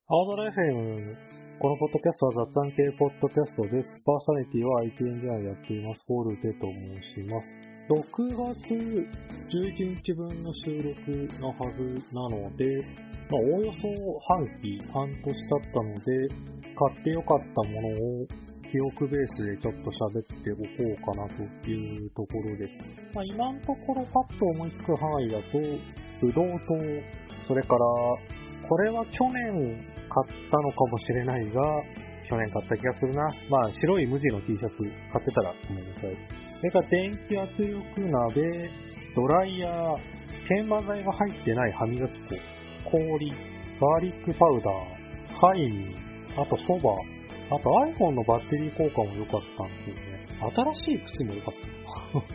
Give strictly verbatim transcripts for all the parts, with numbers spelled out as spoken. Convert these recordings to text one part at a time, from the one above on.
青空 エフエム、このポッドキャストは雑談系ポッドキャストです。パーソナリティは アイティー エンジニアをやっています。ホールデと申します。ろくがつじゅういちにちぶんの収録のはずなので、まあ、おおよそ半期、半年経ったので、買ってよかったものを記憶ベースでちょっと喋っておこうかなというところです。まあ、今のところパッと思いつく範囲だと、ブドウと、それから、これは去年買ったのかもしれないが、去年買った気がするな。まあ、白い無地の T シャツ買ってたらごめんなさい。それから電気圧力鍋、ドライヤー、研磨剤が入ってない歯磨き粉、氷、ガーリックパウダー、ハイミー、あとそば、あと iPhone のバッテリー効果も良かったんですよね。新しい靴も良かった。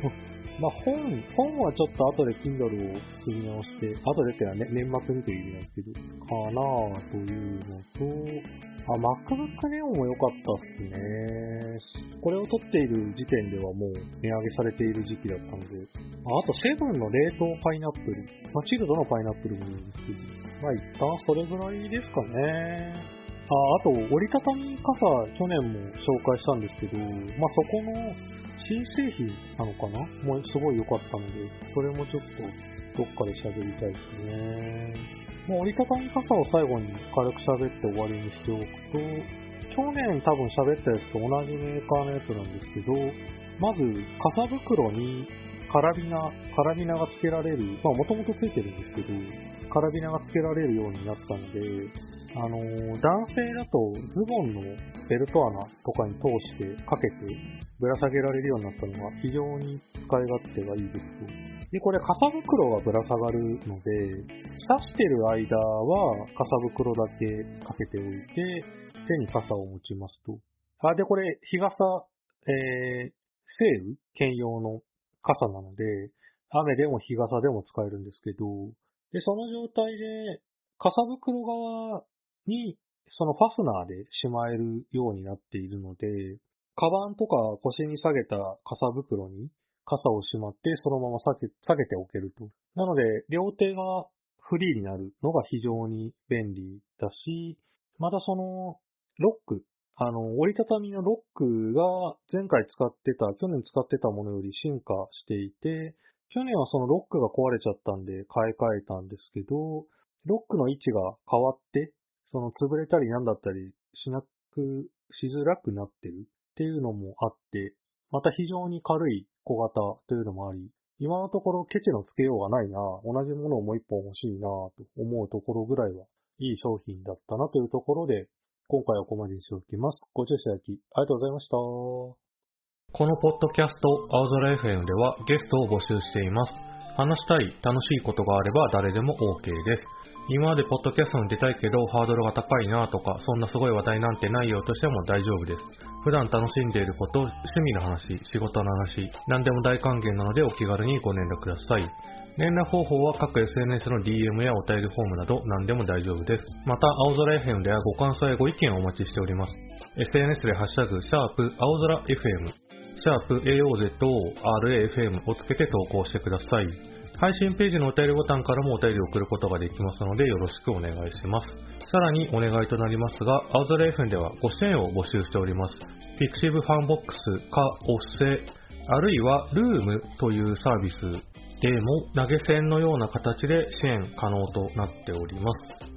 まあ本、本はちょっと後で Kindle を積み直して、後でってのは、ね、年末にという意味なんですけど、かなぁというのと、あ、MacBook Neo も良かったっすね。これを撮っている時点ではもう値上げされている時期だったので、ああとセブンの冷凍パイナップル、まあ、チルドのパイナップルもいいんですけど、まあ一旦それぐらいですかね。あ、あと折りたたみ傘、去年も紹介したんですけど、まあそこの新製品なのかなもうすごい良かったので、それもちょっとどっかで喋りたいですね。まあ、折りたたみ傘を最後に軽く喋って終わりにしておくと、去年多分喋ったやつと同じメーカーのやつなんですけど、まず傘袋にカラビナ、カラビナが付けられる、まあもともと付いてるんですけど、カラビナが付けられるようになったので、あのー、男性だとズボンのベルト穴とかに通してかけてぶら下げられるようになったのが非常に使い勝手がいいですと。で、これ傘袋がぶら下がるので、刺してる間は傘袋だけかけておいて、手に傘を持ちますと。あ、で、これ日傘、えー、セール兼用の傘なので、雨でも日傘でも使えるんですけど、で、その状態で傘袋側にそのファスナーでしまえるようになっているので、カバンとか腰に下げた傘袋に傘をしまってそのまま下げ、下げておけると。なので、両手がフリーになるのが非常に便利だし、またそのロック、あの、折りたたみのロックが前回使ってた、去年使ってたものより進化していて、去年はそのロックが壊れちゃったんで買い替えたんですけど、ロックの位置が変わって、その潰れたりなんだったりしなく、しづらくなってるっていうのもあって、また非常に軽い小型というのもあり、今のところケチのつけようがないな、同じものをもう一本欲しいなと思うところぐらいはいい商品だったなというところで、今回はここまでにしておきます。ご視聴いただきありがとうございました。このポッドキャスト、青空 エフエム ではゲストを募集しています。話したい、楽しいことがあれば誰でも OK です。今までポッドキャストに出たいけどハードルが高いなとか、そんなすごい話題なんてないよとしても大丈夫です。普段楽しんでいること、趣味の話、仕事の話、何でも大歓迎なのでお気軽にご連絡ください。連絡方法は各 エスエヌエス の ディーエム やお便りフォームなど何でも大丈夫です。また、青空 エフエム ではご感想やご意見をお待ちしております。エスエヌエス でハッシュタグ、シャープ、青空 エフエム、シャープ エーオーゼットオーアールエーエフエム をつけて投稿してください。配信ページのお便りボタンからもお便りを送ることができますのでよろしくお願いします。さらにお願いとなりますが、青空 エフエム ではご支援を募集しております。ピクシブファンボックスかおっせ、あるいはルームというサービスでも投げ銭のような形で支援可能となっております。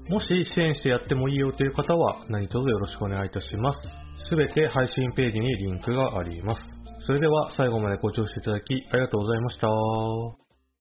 もし支援してやってもいいよという方は何卒よろしくお願いいたします。すべて配信ページにリンクがあります。それでは最後までご聴取いただきありがとうございました。